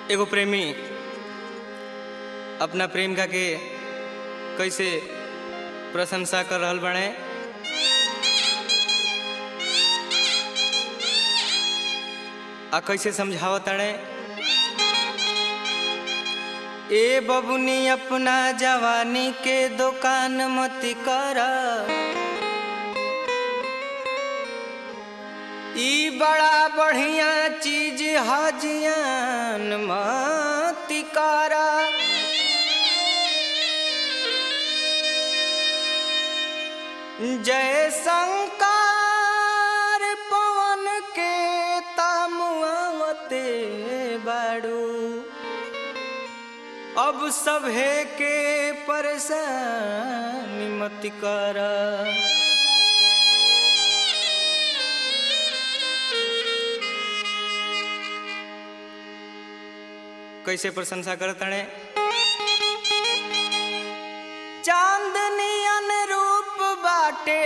एगो प्रेमी अपना प्रेमिका के कैसे प्रशंसा कर रहल बने। आ कैसे समझावत ताड़े। ए बबुनी अपना जवानी के दुकान मत कर, ई बड़ा बढ़िया चीज हजियान मत कर। जय शंकर पवन के तामुआवते बाड़ू, अब सभे के परेशानी मत कर। कैसे प्रशंसा करतने। चांदनी अनुरूप बाटे,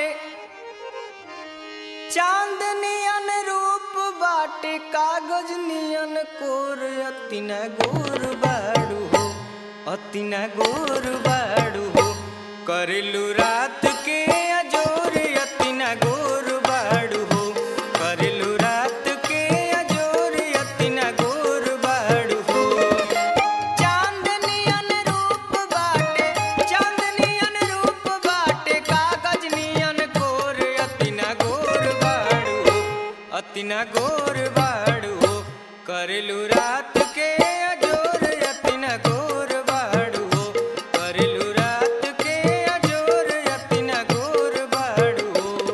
चांदनी अनुरूप बाटे, कागज नियन कोर, अतिना गोर बाड़ू हो, अतिना गोर बाड़ू हो। करेलू रात के अजोर, अतिना गोर बाड़ू हो, करेलू रात के अजोर, अतिना गोर बाड़ू हो। चांदनी अनुरूप बाटे, चांदनी अनुरूप बाटे, कागज नियन कोर, अतिना गोर बाड़ू हो, अतिना गोर बाड़ू हो। करेलू रात के अजोर, अतिना गोर बाड़ू हो, करेलू रात के अजोर, अतिना गोर बाड़ू हो।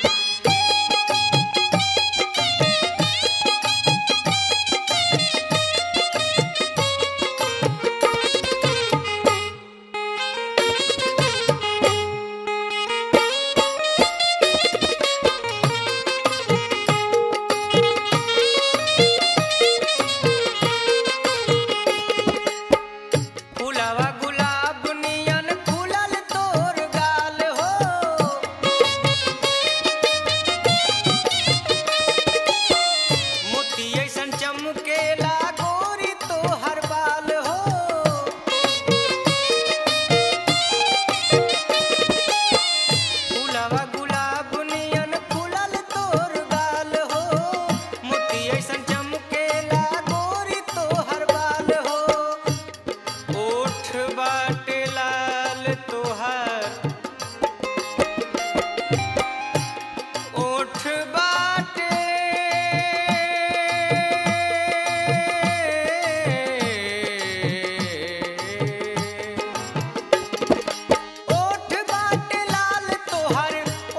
फुलावा गुलाब नियन फूलल तोर गाल हो, मोती ऐसन चमकेला गोरी तोहर बाल हो। फुलावा गुलाब नियन फूलल तोर गाल हो, मोती ऐसन चमकेला गोरी तोहर बाल हो। ओठ बाटे लाल तोहार, ओठ बाटे ओठ बाटे लाल तोहार,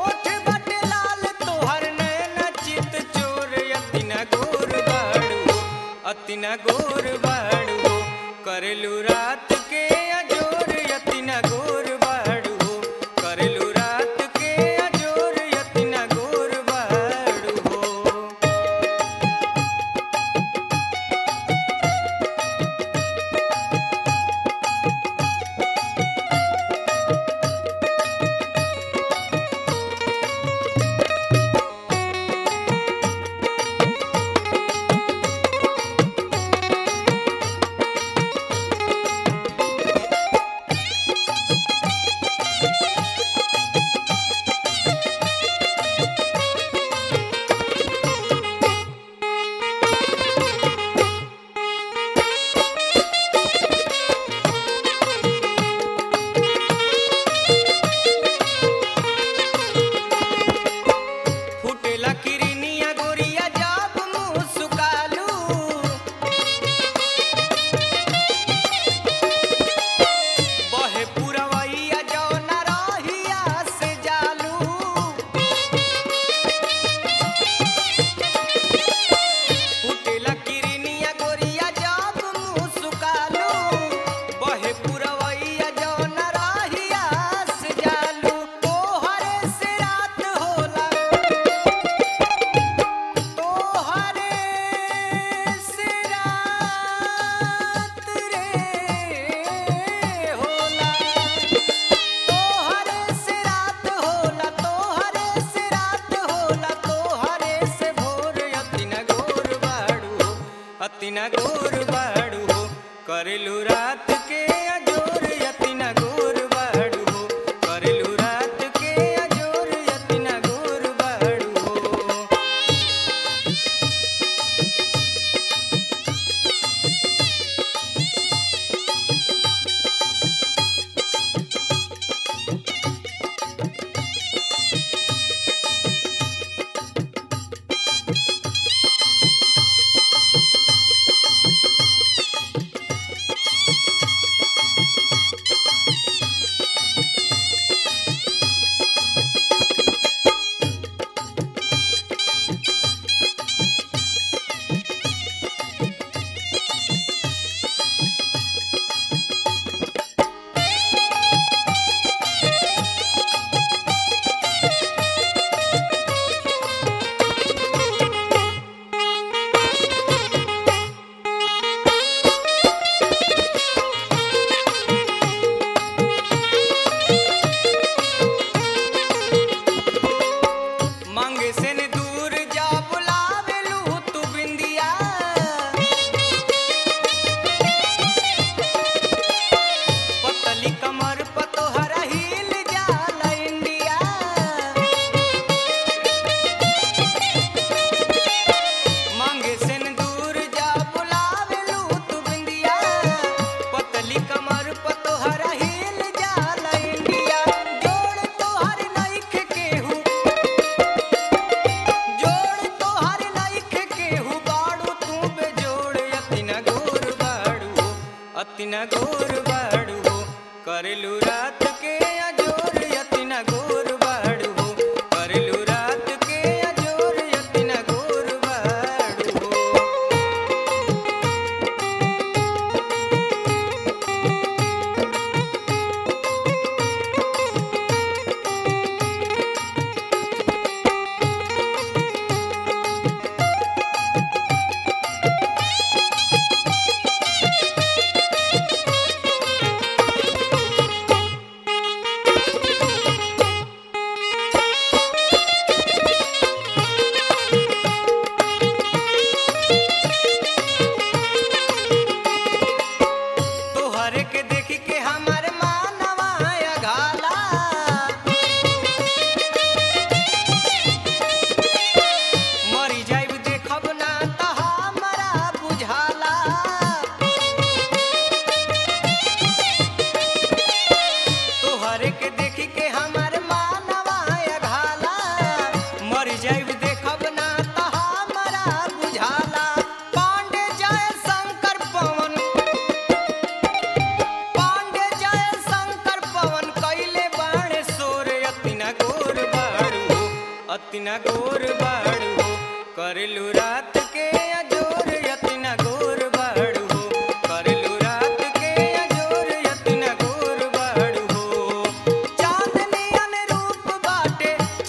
अतिना गोर बाड़ू हो करलू रात के अजोर अतिना गोर बाड़ू हो करलू रात के अजोर अतिना गोर बाड़ू हो चांदनियन रूप बाटे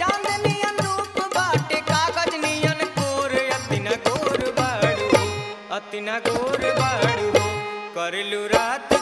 कागज नियन कोर अतिना गोर बाड़ू हो करलू रात